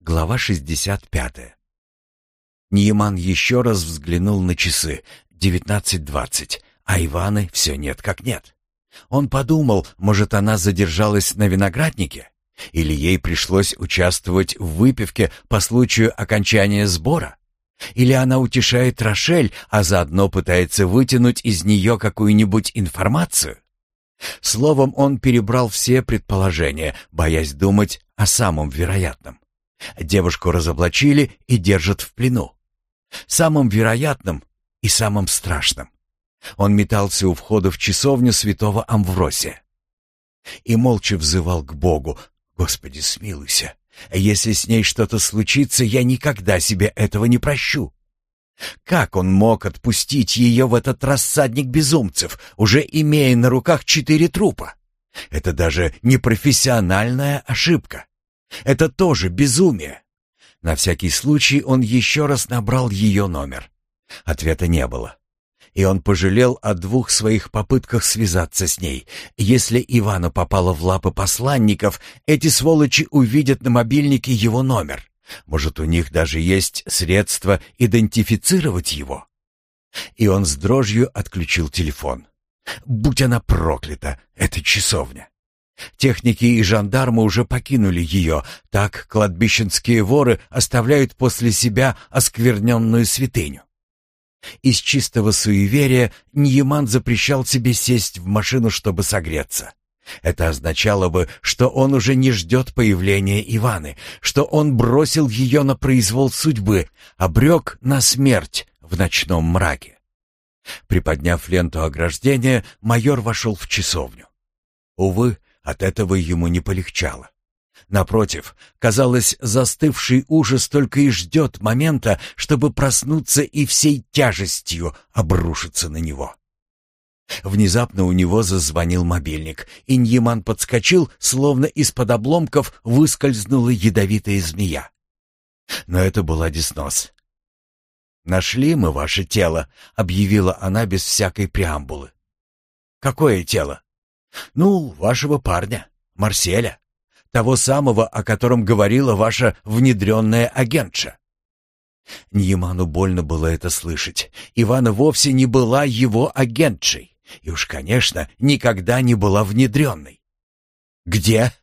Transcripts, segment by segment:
Глава 65. Ньяман еще раз взглянул на часы. 19:20, а Иваны все нет как нет. Он подумал, может, она задержалась на винограднике? Или ей пришлось участвовать в выпивке по случаю окончания сбора? Или она утешает Рошель, а заодно пытается вытянуть из нее какую-нибудь информацию? Словом, он перебрал все предположения, боясь думать о самом вероятном. Девушку разоблачили и держат в плену. Самым вероятным и самым страшным. Он метался у входа в часовню святого Амвросия и молча взывал к Богу: «Господи, смилуйся! Если с ней что-то случится, я никогда себе этого не прощу». Как он мог отпустить ее в этот рассадник безумцев, уже имея на руках 4 трупа? Это даже не профессиональная ошибка. Это тоже безумие. На всякий случай он еще раз набрал ее номер. Ответа не было. И он пожалел о 2 своих попытках связаться с ней. Если Ивана попала в лапы посланников, эти сволочи увидят на мобильнике его номер. Может, у них даже есть средства идентифицировать его? И он с дрожью отключил телефон. Будь она проклята, эта часовня. Техники и жандармы уже покинули ее. Так кладбищенские воры оставляют после себя оскверненную святыню. Из чистого суеверия Ньяман запрещал себе сесть в машину, чтобы согреться. Это означало бы, что он уже не ждет появления Иваны, что он бросил ее на произвол судьбы, обрек на смерть в ночном мраке. Приподняв ленту ограждения, майор вошел в часовню. Увы, от этого ему не полегчало. Напротив, казалось, застывший ужас только и ждет момента, чтобы проснуться и всей тяжестью обрушиться на него. Внезапно у него зазвонил мобильник, и Ньяман подскочил, словно из-под обломков выскользнула ядовитая змея. Но это была Деснос. «Нашли мы ваше тело», — объявила она без всякой преамбулы. «Какое тело?» «Ну, вашего парня, Марселя. Того самого, о котором говорила ваша внедренная агентша». Ньяману больно было это слышать. Ивана вовсе не была его агентшей. И уж, конечно, никогда не была внедренной. «Где?»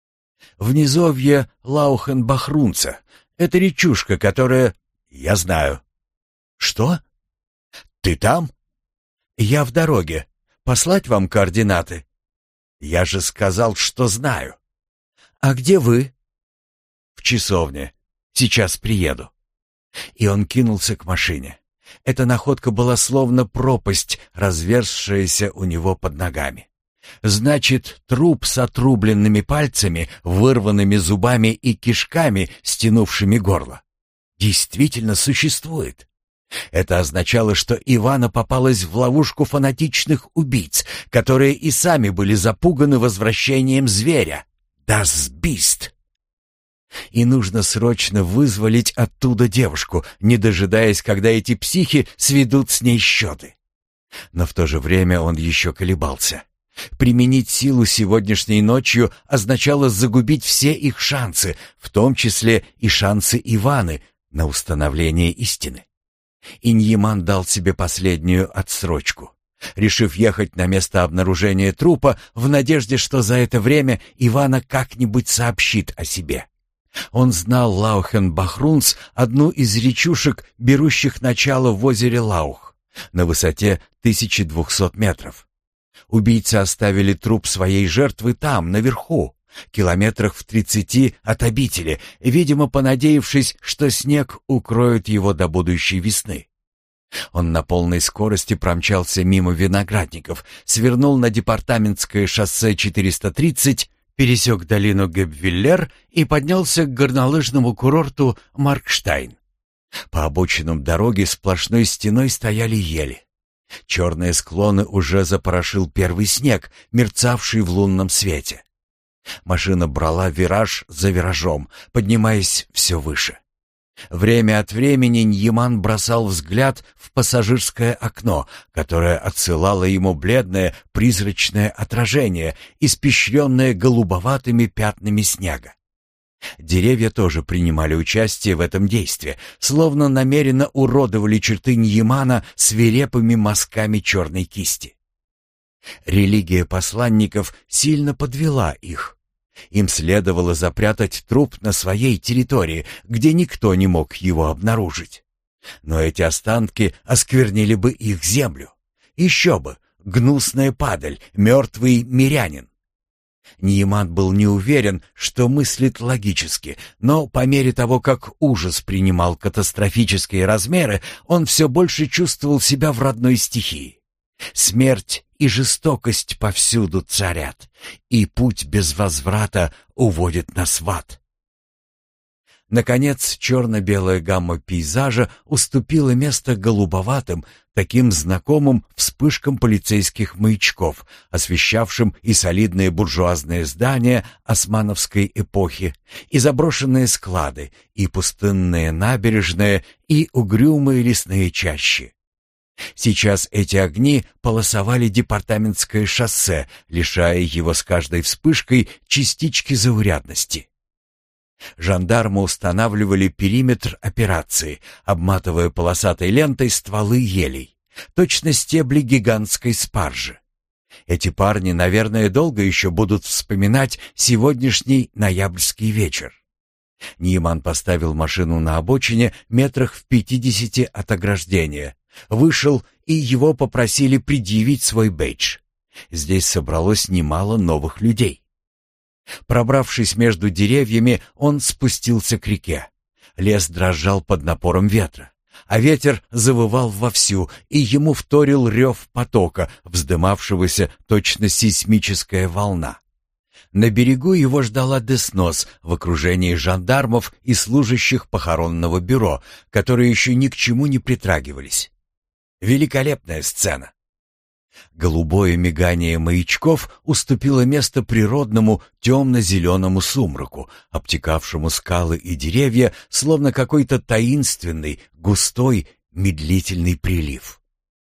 «В низовье Лаухен-Бахрунца. Это речушка, которая...» «Я знаю». «Что? Ты там?» «Я в дороге. Послать вам координаты?» «Я же сказал, что знаю». «А где вы?» «В часовне. Сейчас приеду». И он кинулся к машине. Эта находка была словно пропасть, разверзшаяся у него под ногами. Значит, труп с отрубленными пальцами, вырванными зубами и кишками, стянувшими горло, действительно существует. Это означало, что Ивана попалась в ловушку фанатичных убийц, которые и сами были запуганы возвращением зверя. Das Biest. И нужно срочно вызволить оттуда девушку, не дожидаясь, когда эти психи сведут с ней счеты. Но в то же время он еще колебался. Применить силу сегодняшней ночью означало загубить все их шансы, в том числе и шансы Иваны на установление истины. И Ньяман дал себе последнюю отсрочку, решив ехать на место обнаружения трупа в надежде, что за это время Ивана как-нибудь сообщит о себе. Он знал Лаухен-Бахрунц, одну из речушек, берущих начало в озере Лаух, на высоте 1200 метров. Убийцы оставили труп своей жертвы там, наверху, километрах в 30 от обители, видимо, понадеявшись, что снег укроет его до будущей весны. Он на полной скорости промчался мимо виноградников, свернул на департаментское шоссе 430, пересек долину Гебвиллер и поднялся к горнолыжному курорту Маркштайн. По обочинам дороги сплошной стеной стояли ели. Черные склоны уже запорошил первый снег, мерцавший в лунном свете. Машина брала вираж за виражом, поднимаясь все выше. Время от времени Ньяман бросал взгляд в пассажирское окно, которое отсылало ему бледное призрачное отражение, испещренное голубоватыми пятнами снега. Деревья тоже принимали участие в этом действии, словно намеренно уродовали черты Ньямана свирепыми мазками черной кисти. Религия посланников сильно подвела их. Им следовало запрятать труп на своей территории, где никто не мог его обнаружить. Но эти останки осквернили бы их землю. Еще бы, гнусная падаль, мертвый мирянин. Ньяман был не уверен, что мыслит логически, но по мере того, как ужас принимал катастрофические размеры, он все больше чувствовал себя в родной стихии. Смерть и жестокость повсюду царят, и путь без возврата уводит нас в ад. Наконец, черно-белая гамма пейзажа уступила место голубоватым, таким знакомым вспышкам полицейских маячков, освещавшим и солидные буржуазные здания османовской эпохи, и заброшенные склады, и пустынные набережные, и угрюмые лесные чащи. Сейчас эти огни полосовали департаментское шоссе, лишая его с каждой вспышкой частички заурядности. Жандармы устанавливали периметр операции, обматывая полосатой лентой стволы елей, точно стебли гигантской спаржи. Эти парни, наверное, долго еще будут вспоминать сегодняшний ноябрьский вечер. Ньяман поставил машину на обочине метрах в 50 от ограждения, вышел, и его попросили предъявить свой бейдж. Здесь собралось немало новых людей. Пробравшись между деревьями, он спустился к реке. Лес дрожал под напором ветра, а ветер завывал вовсю, и ему вторил рев потока, вздымавшегося точно сейсмическая волна. На берегу его ждала Деснос в окружении жандармов и служащих похоронного бюро, которые еще ни к чему не притрагивались. Великолепная сцена. Голубое мигание маячков уступило место природному темно-зеленому сумраку, обтекавшему скалы и деревья, словно какой-то таинственный, густой, медлительный прилив.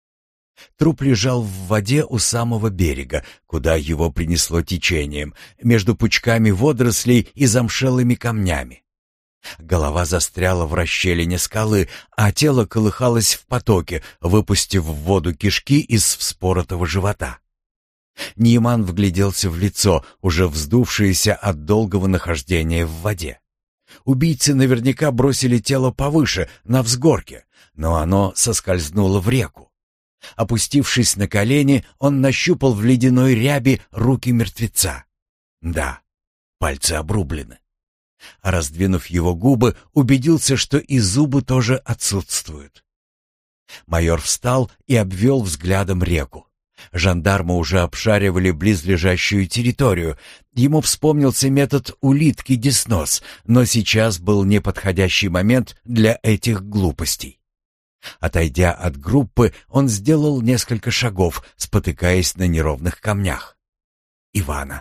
Труп лежал в воде у самого берега, куда его принесло течением, между пучками водорослей и замшелыми камнями. Голова застряла в расщелине скалы, а тело колыхалось в потоке, выпустив в воду кишки из вспоротого живота. Ньяман вгляделся в лицо, уже вздувшееся от долгого нахождения в воде. Убийцы наверняка бросили тело повыше, на взгорке, но оно соскользнуло в реку. Опустившись на колени, он нащупал в ледяной ряби руки мертвеца. Да, пальцы обрублены. А раздвинув его губы, убедился, что и зубы тоже отсутствуют. Майор встал и обвел взглядом реку. Жандармы уже обшаривали близлежащую территорию. Ему вспомнился метод улитки Деснос, но сейчас был неподходящий момент для этих глупостей. Отойдя от группы, он сделал несколько шагов, спотыкаясь на неровных камнях. Ивана.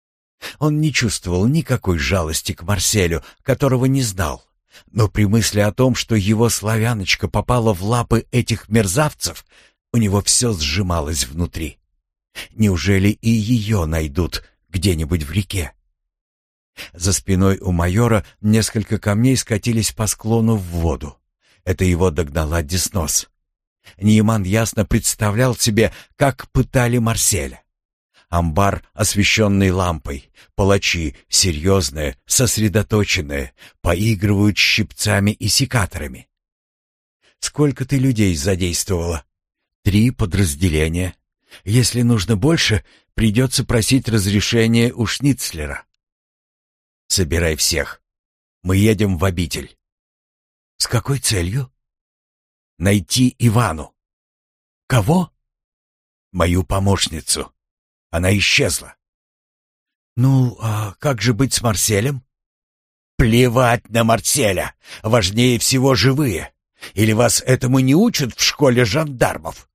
Он не чувствовал никакой жалости к Марселю, которого не знал. Но при мысли о том, что его славяночка попала в лапы этих мерзавцев, у него все сжималось внутри. Неужели и ее найдут где-нибудь в реке? За спиной у майора несколько камней скатились по склону в воду. Это его догнала Деснос. Ньяман ясно представлял себе, как пытали Марселя. Амбар, освещенный лампой. Палачи, серьезные, сосредоточенные, поигрывают щипцами и секаторами. «Сколько ты людей задействовала?» 3 подразделения. Если нужно больше, придется просить разрешения у Шницлера. «Собирай всех. Мы едем в обитель». «С какой целью?» «Найти Ивану». «Кого?» «Мою помощницу. Она исчезла». «Ну, а как же быть с Марселем?» «Плевать на Марселя! Важнее всего живые! Или вас этому не учат в школе жандармов?»